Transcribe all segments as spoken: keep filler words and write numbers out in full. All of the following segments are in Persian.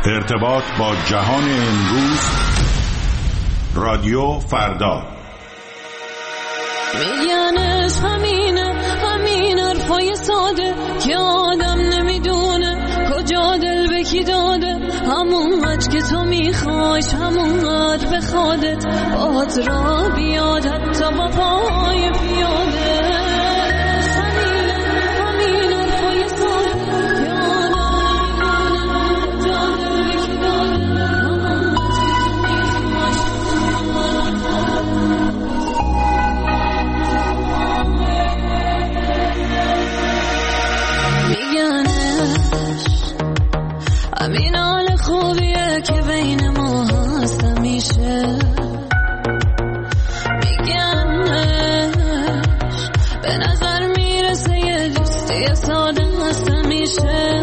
ارتباط با جهان امروز. رادیو فردا. میگنش همینه، همین حرفای ساده که آدم نمیدونه کجا دل به کی داده. همون قدر که تو میخوایش همون قدر به خودت باهات را بیاد، حتی با پای پیاده. همین حال خوبیه که بین ما هست همیشه. میگنش به نظر میرسه یه دوستی ساده هست همیشه.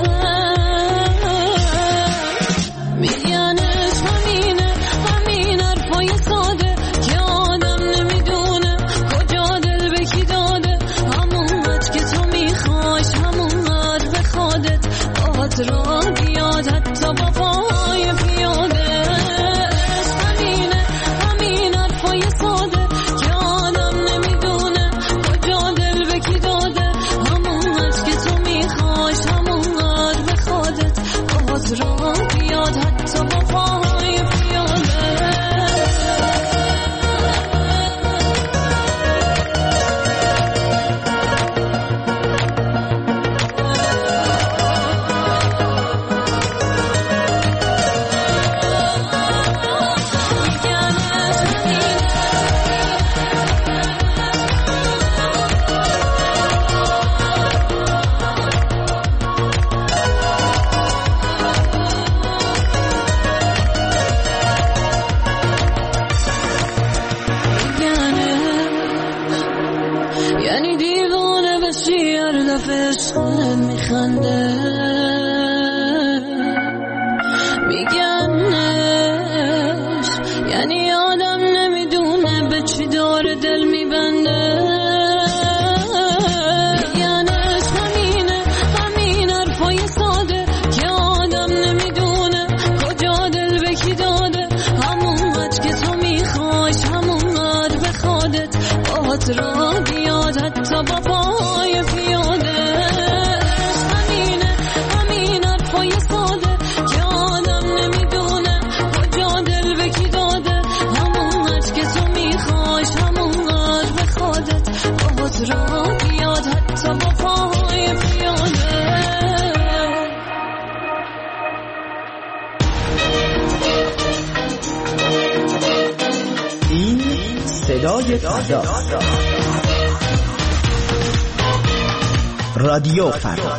میگنش همینه، همین حرفای ساده که آدم نمیدونه کجا دل به کی داده. همون قدر که تو میخوایش همون قدر به خودت باهات را بیاد، حتی با پای پیاده. همینه، همین حرفای ساده که آدم نمیدونه کجا دل به کی داده. همون قدر که تو میخوایش همون قدر به خودت باهات را بیاد، حتی با پای پیاده. یعنی دیوانه بشی هر دفعه عشقت میخنده. میگنش یعنی آدم نمیدونه به چی داره دل میبنده. میگنش همینه، همین حرفای ساده که آدم نمیدونه کجا دل به کی داده. همون قدر که تو میخوایش همون قدر به خودت باهات را بیاد، حتی با پای پیاده. همینه، همین حرفای ساده که آدم نمیدونه کجا دل به کی داده. همون قدر که تو میخوایش همون قدر به خودت باهات را بیاد، حتی با پای پیاده. این صدای فردا، رادیو فردا.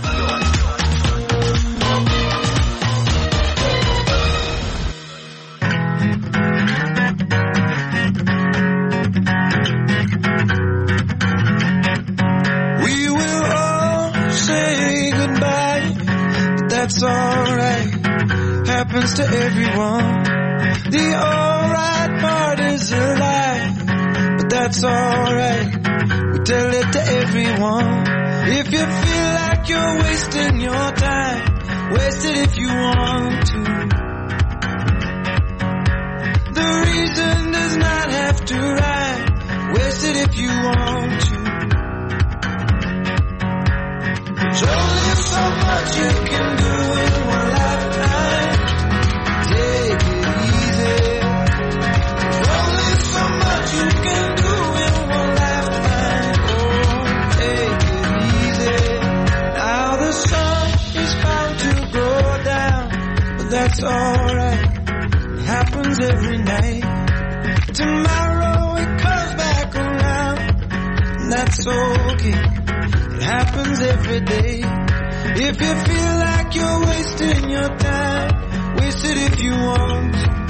We will all say goodbye, but that's alright. Happens to everyone. The alright part is a lie, but that's alright. We tell it to everyone. If you feel like you're wasting your time, waste it if you want to. The reason does not have to rhyme. Waste it if you want to. There's only so much you can do in one lifetime. Take it easy. There's only so much you can do in one lifetime. Oh, take it easy. Now the sun is bound to go down, but that's alright. It happens every night. Tomorrow it comes back around, and that's okay. It happens every day. If you feel like you're wasting your time, waste it if you want.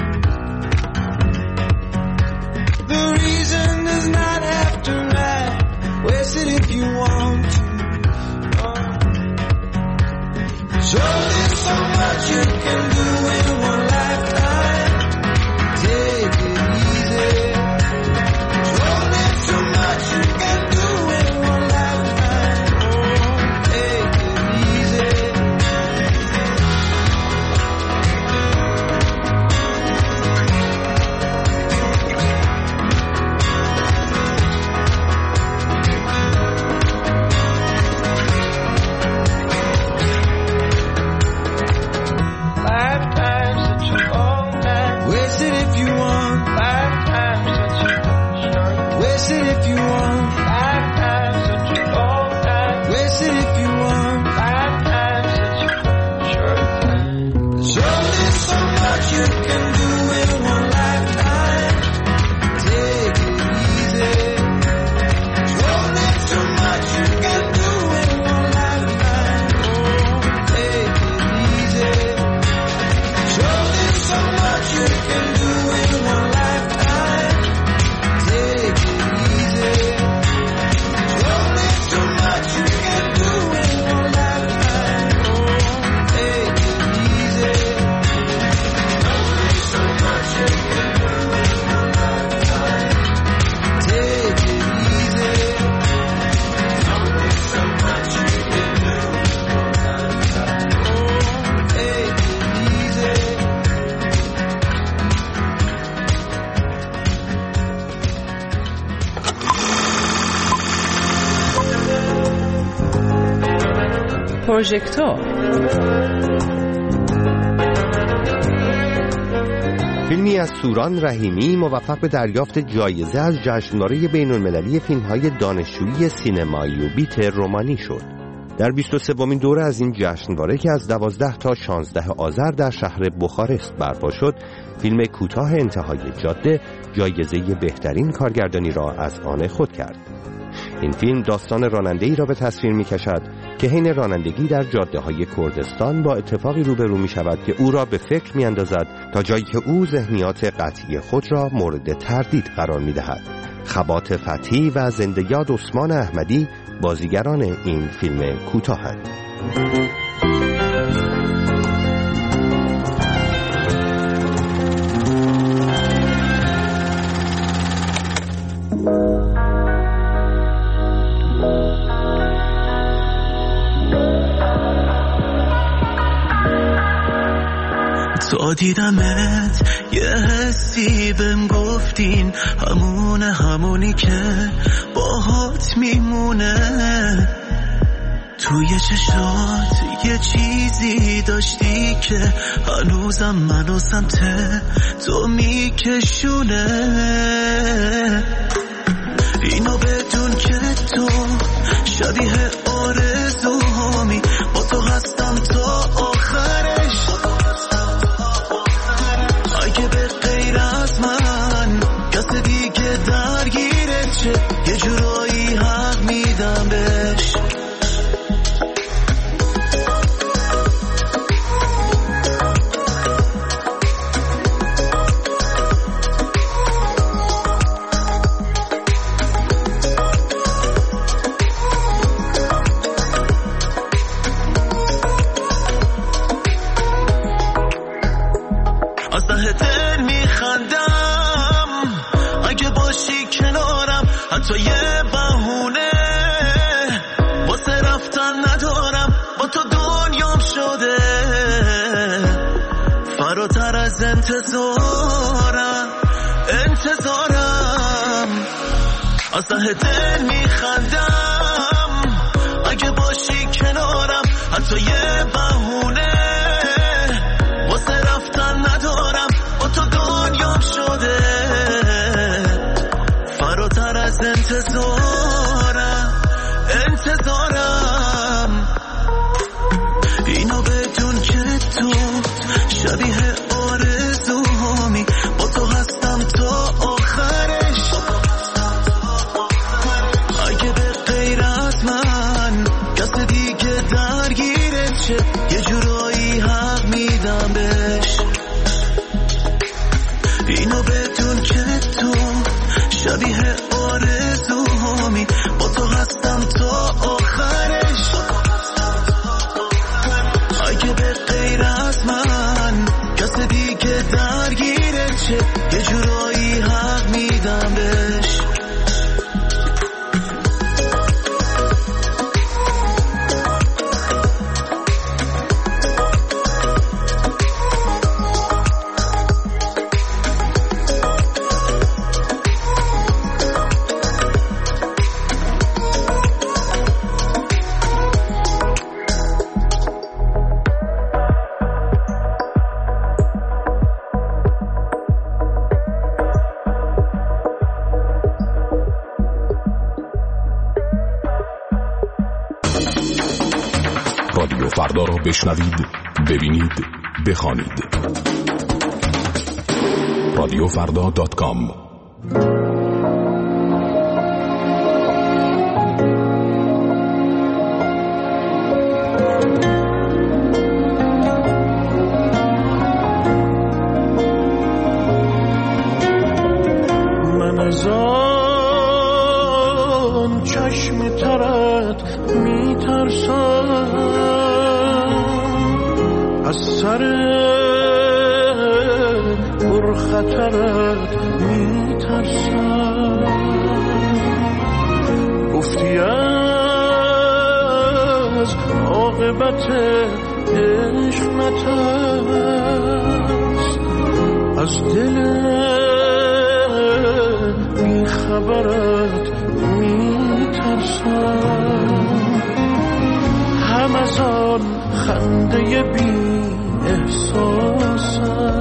The reason does not have to rhyme. Waste it if you want to. There's only so much you can do in one lifetime. Take it easy. There's only so much you can do in one lifetime. Oh, take it easy. پروژکتور. فیلمی از سوران رحیمی موفق به دریافت جایزه از جشنواره بین‌المللی فیلم‌های دانشجویی سینمایی و بیت رومانی شد. در بیست و سومین دوره از این جشنواره که از دوازده تا شانزده آذر در شهر بخارست برپا شد، فیلم کوتاه انتهای جاده جایزه بهترین کارگردانی را از آن خود کرد. این فیلم داستان راننده‌ای را به تصویر می‌کشد که حین رانندگی در جاده‌های کردستان با اتفاقی روبرو می‌شود که او را به فکر می‌اندازد تا جایی که او ذهنیات قطعی خود را مورد تردید قرار می‌دهد. خبات فتحی و زنده یاد عثمان احمدی بازیگران این فیلم کوتاهند. تو دیدمت یه حسی بهم گفتین همونه همونی که باهات میمونه. توی چشات یه چیزی داشتی که هنوزم منو سمت تو میکشونه. اینو بدون که تو شبیه آرزوهامی، با تو هستم تا آخرش. اگه به غیر از من کس دیگه درگیرت شه، یه جورایی حق میدم بهش. حتی یه بهونه واسه رفتن ندارم، با تو دنیام شده فراتر از انتظارم. انتظارم از ته دل میخندم اگه باشی کنارم. حتی یه بهونه واسه رفتن ندارم، با تو دنیام شده فراتر از انتظارم. انتظارم اینو بدون که تو شبیه آرزوهامی، با تو هستم تا آخرش. اگه به غیر از من کس دیگه درگیرت شه، یه جورایی حق میدم بهش. اینو بدون که تو شبیه آرزوهامی، با تو هستم تا آخرش. اگه به غیر از من کس دیگه درگیرت شه، یه جورایی حق میدم بهش. رادیو فردا را بشنوید، ببینید، بخوانید. رادیو فردا دات کام. من از آن چشم ترت میترسم، از سر پرخطرت میترسم. گفتی از عاقبت عشق نترس، از دل بیخبرت میترسم. هم از از آن خنده بی احساست،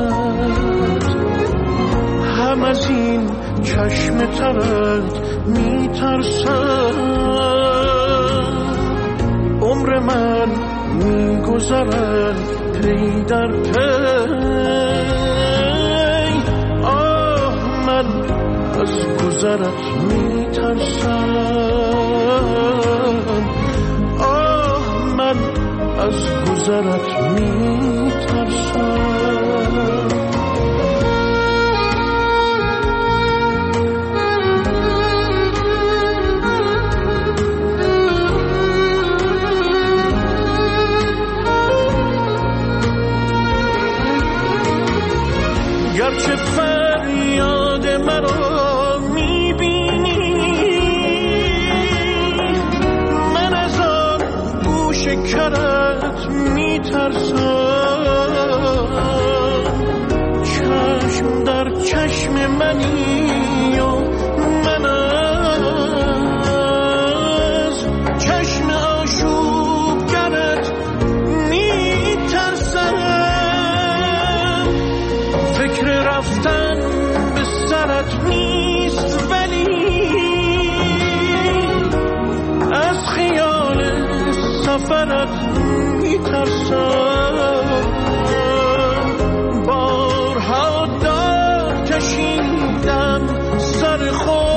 هم از این چشم ترت می ترسم. عمر من می گذرد پی در پی، آه من از گذرت می ترسم، آه من از گذرت می ترسم. گرچه فریاد مرا میبینی، من از آن گوش کرت میترسم. چشم در چشم منی و من از چشم آشوبگرت میترسم. فکر رفتن به سرت نیست، ولی از خیال سفرت میترسم. بارها دار کشیدم سر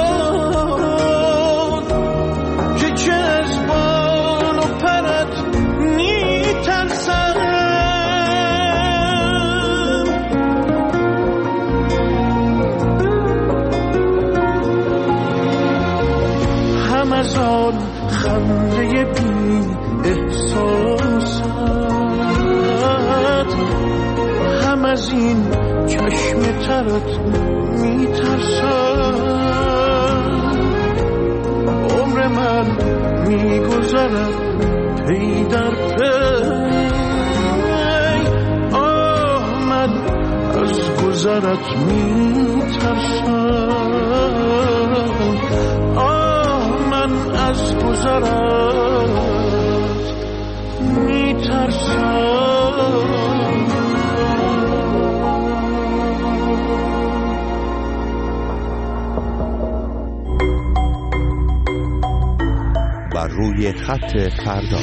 خود که چه از بال و پرت میترسم. از آن خنده بی احساست، هم از این چشم ترت می ترسم. عمر من می گذرد پی در پی، آه من از گذرت می ترسم، از گذرت می ترسم. بر روی خط فردا.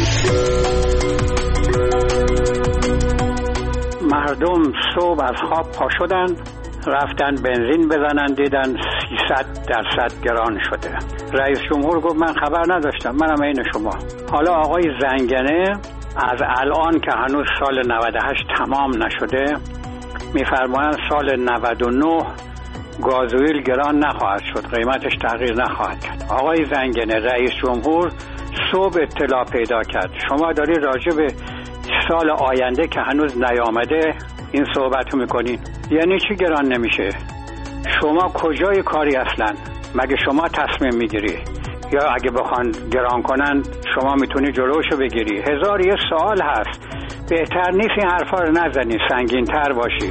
مردم صبح از خواب پا شدن، رفتن بنزین بزنن، دیدن سیصد درصد گران شده. رئیس جمهور گفت من خبر نداشتم، منم عین شما. حالا آقای زنگنه از الان که هنوز سال نود و هشت تمام نشده میفرمایند سال نود و نه گازوئیل گران نخواهد شد، قیمتش تغییر نخواهد کرد. آقای زنگنه رئیس جمهور صبح اطلاع پیدا کرد، شما داری راجع به سال آینده که هنوز نیامده این صحبتو میکنین. یعنی چی گران نمیشه؟ شما کجای کاری اصلا؟ مگه شما تصمیم میگیری؟ یا اگه بخوان گران کنن شما میتونی جلوشو بگیری؟ هزار یه سوال هست. بهتر نیست این حرفا رو نزنی، سنگین تر باشی.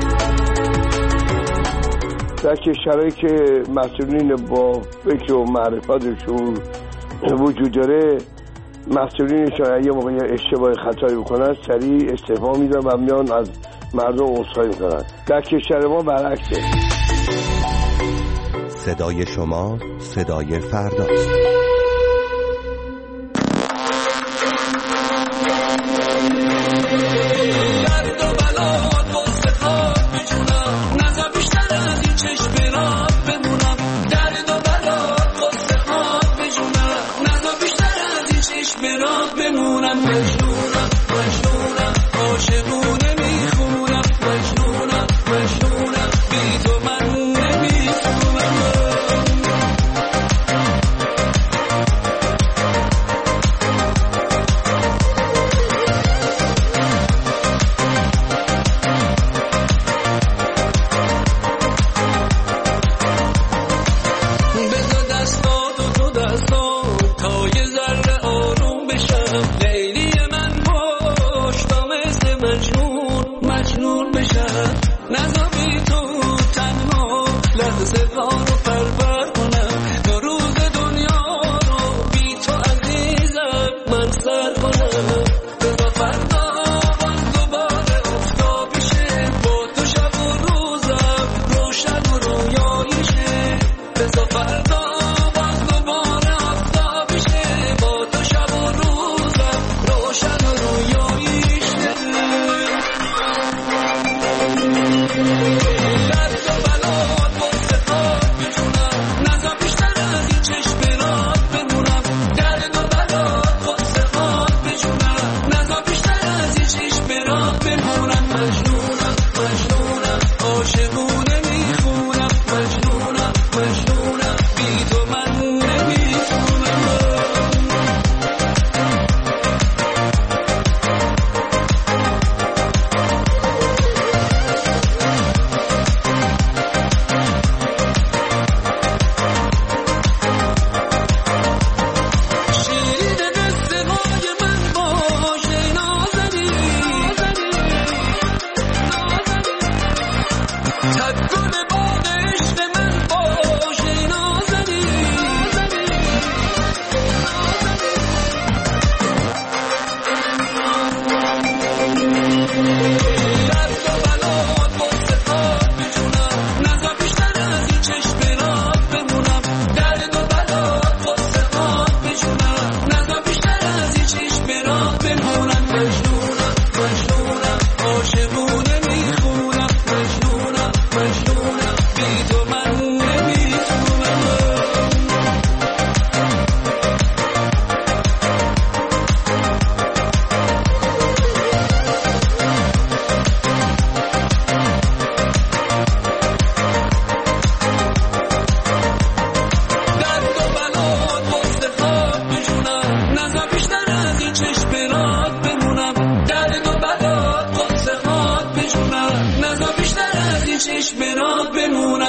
در کشورهایی که مسئولین با فکر و معرفتشون وجود داره، مسئولینشون اگه موقعی اشتباه خطایی بکنن سریع استعفا میدن و میان از مردم عذرخواهی میکنن. در کشور ما برعکسه. صدای شما صدای فرداست.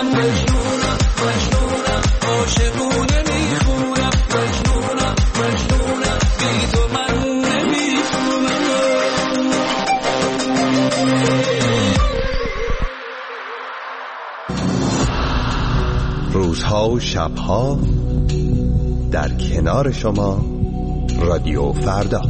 میخونم مجنونم مجنونم عاشقونه میخونم مجنونم مجنونم بی تو من نمیخونم. روزها و شبها در کنار شما رادیو فردا.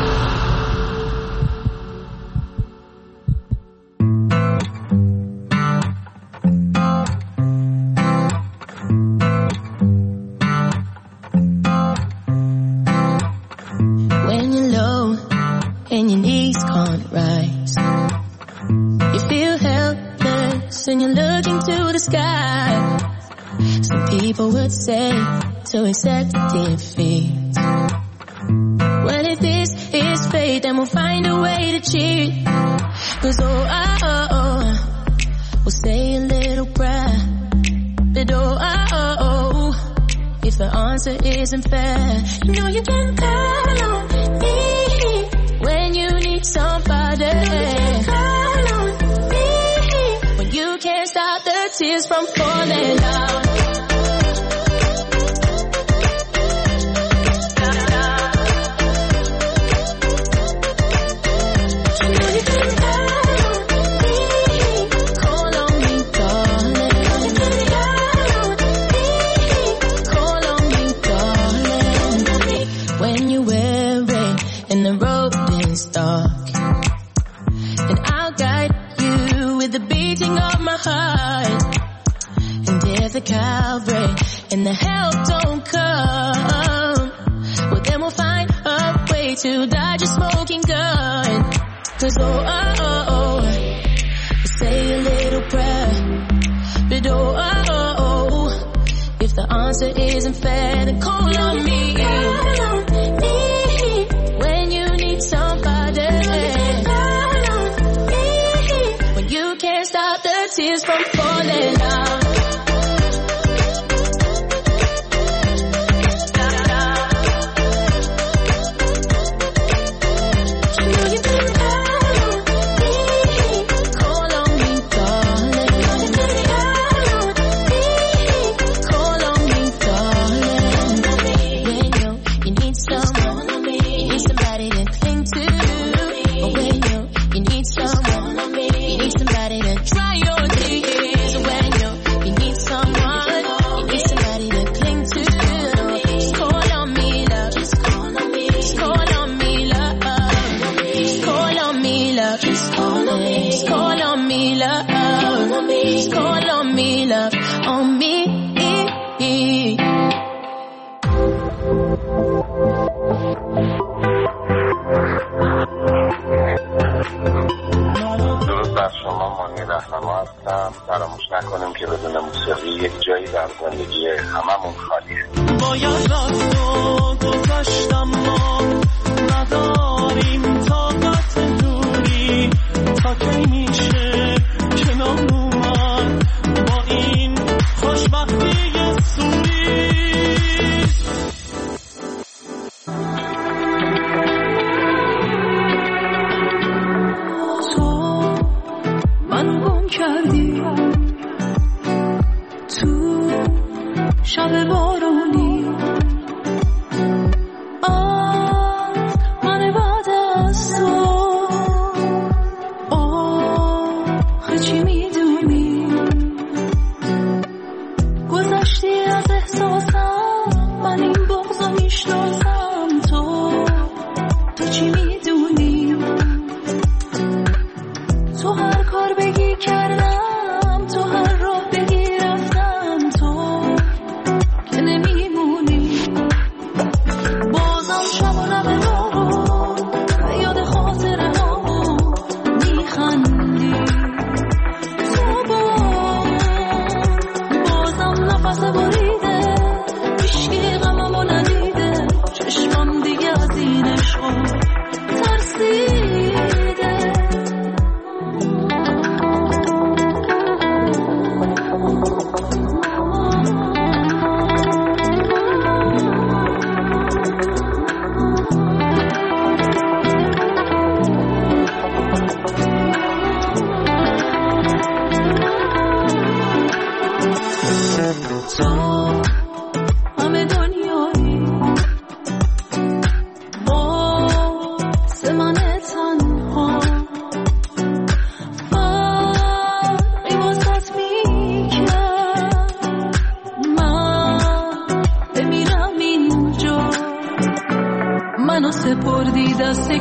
To accept defeat. Well, if this is fate, then we'll find a way to cheat. Cause oh, oh, oh, oh, we'll say a little prayer. But oh, oh, oh, oh, if the answer isn't fair, you know you can call on me when you need somebody. You know you can call on me when you can't stop the tears from falling down. The Calvary and the help don't come, well then we'll find a way to dodge a smoking gun. Cause oh, oh, oh, oh, we'll say a little prayer. But oh, oh, oh, oh, if the answer isn't fair, then call on me. Call on me when you need somebody. Call on me when you can't stop the tears from falling down. فراموش نکنیم که بدون موسیقی یک جایی در زندگی هممون خالیه. باید رفت و گذشتم ما نداریم طاقت دوری تا کی میشه کنار اومد با این خوشبختی سوری. تو من گم کردی تو شب بارونی، آه من بعد از تو آخه چی میدونی، گذشتی از احساسم، من این بغضو میشناسم، تو تو چی میدونی، تو هر کار بگی کردم، تو هر راه بگی رفتم، تو که نمیمونی، بازم شب و لب رو به یاد خاطره ها میخندی، تو بازم نفس بریده، هیچکی غممو ندیده، چشمم دیگه از این عشقا ترسیده.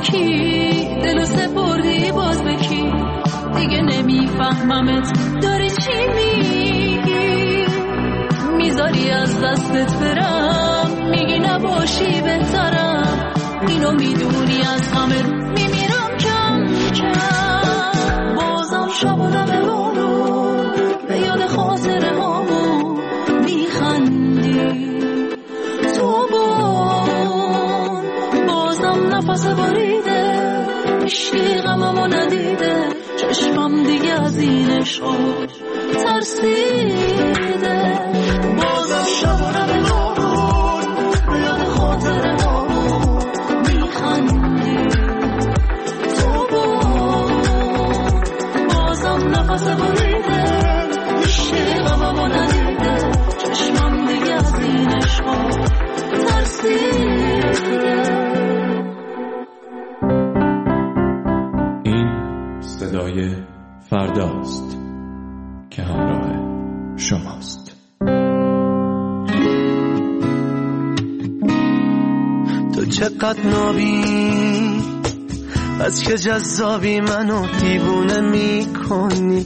کی دلو سپردی باز به کی دیگه نمیفهممت داری چی میگی میذاری از دستت برم میگی نباشی بهترم اینو میدونی از همه میمیرم کم کم بازم شب و دم بارو به یاد خاطره هامو میخندی تو بان بازم نفس باریده عشقی غممو ندیده چشمم دیگه از این عشق ترسیده بازم شب و دم بارو به یاد خاطره هامو میخندی تو بان بازم نفس باریده عشقی غممو ندیده چشمم دیگه از این عشق ترسیده. این صدای فرداست که همراه شماست. تو چقدر نابی از که جذابی منو دیوونه میکنی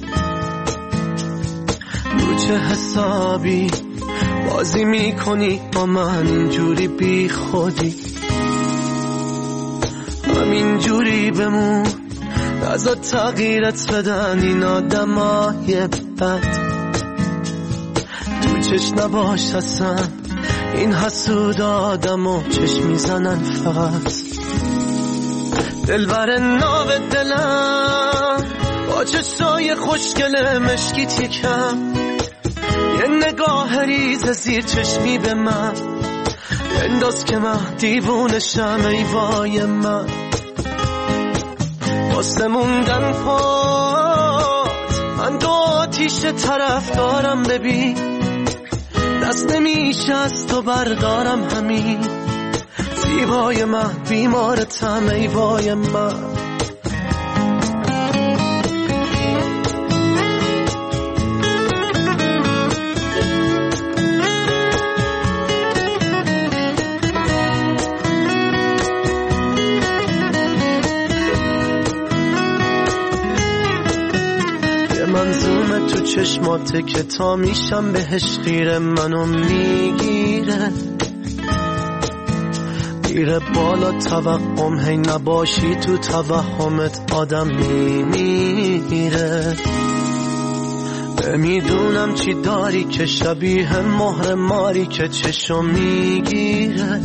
رو چه حسابی بازی میکنی با من اینجوری بی خودی همین جوری بمون نزا تغییرت بدن این آدمای بد تو چش نباش اصلا این حسود آدمو چش میزنن فقط دلبر ناو دلم با چشای خوشگل مشکیت یکم یه نگاه ریز زیر چشمی به من انداز که من دیوونشم ای وای من واسه موندن پات من دو آتیش طرف دارم ببین دست نمیشه از تو بردارم همین زیبای من بیمارتم ای وای من منظومه تو چشماته که تا میشم بهش خیره منو میگیره میره بالا توهم هی نباشی تو توهمت آدم میمیره نمیدونم چی داری که شبیه مهر ماری که چشم میگیره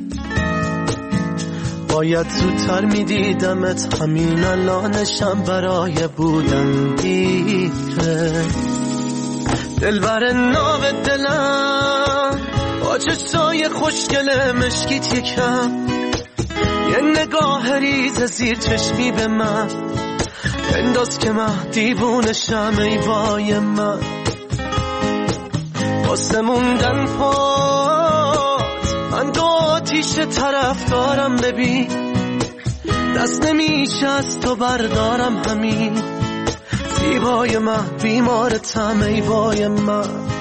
باید زودتر میدیدمت همین الانشم برای بودن دیره دلبر ناو دلم با چشای خوشگل مشکیت یکم یه نگاه ریز زیر چشمی به من انداز که من دیوونشم ای وای من واسه موندن پات من دو آتیش طرف دارم ببین دست نمیشه از تو بردارم همین زیبای من بیمارتم ای وای من